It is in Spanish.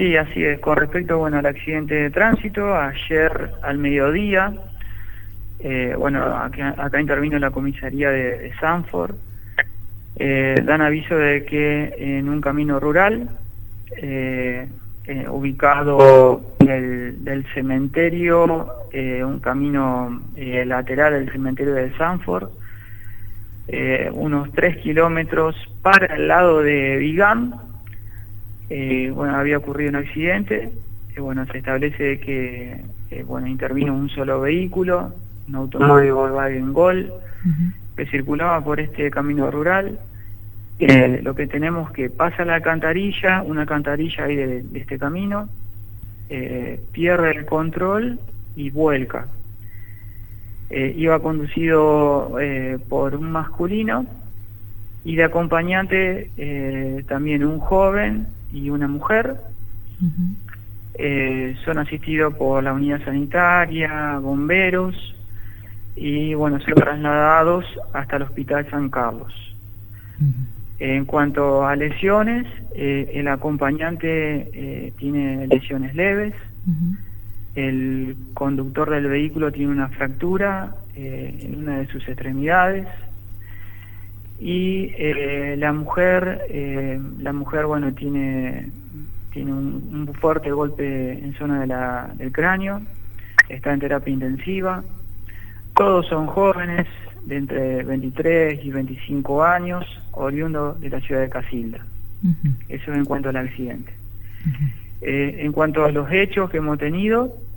Sí, así es. Con respecto, bueno, al accidente de tránsito, ayer al mediodía, bueno, acá intervino la comisaría de Sanford. Dan aviso de que en un camino rural, ubicado del cementerio, un camino lateral del cementerio de Sanford, unos 3 kilómetros para el lado de Vigam, bueno, había ocurrido un accidente. Bueno, se establece que bueno, intervino un solo vehículo, un automóvil Volkswagen Gol, que circulaba por este camino rural. Lo que tenemos que pasa la alcantarilla, una alcantarilla ahí de este camino, pierde el control y vuelca. Iba conducido por un masculino y de acompañante también un joven y una mujer. Son asistidos por la unidad sanitaria, bomberos, y bueno, son trasladados hasta el Hospital San Carlos. En cuanto a lesiones, el acompañante tiene lesiones leves. El conductor del vehículo tiene una fractura en una de sus extremidades. Y la mujer, bueno, tiene un fuerte golpe en zona del cráneo, está en terapia intensiva. Todos son jóvenes de entre 23 y 25 años, oriundos de la ciudad de Casilda. Eso en cuanto al accidente. En cuanto a los hechos que hemos tenido,